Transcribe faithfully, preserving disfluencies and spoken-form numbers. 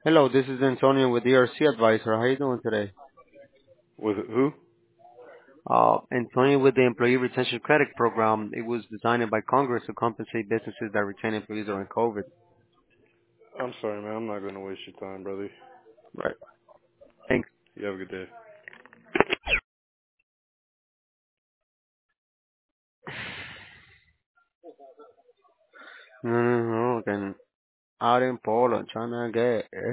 Hello, this is Antonio with E R C Advisor. How are you doing today? With who? Uh, Antonio with the Employee Retention Credit Program. It was designed by Congress to compensate businesses that retain employees during COVID. I'm sorry, man. I'm not going to waste your time, brother. Right. Thanks. You have a good day. No, no, no. Then out in Poland, trying to get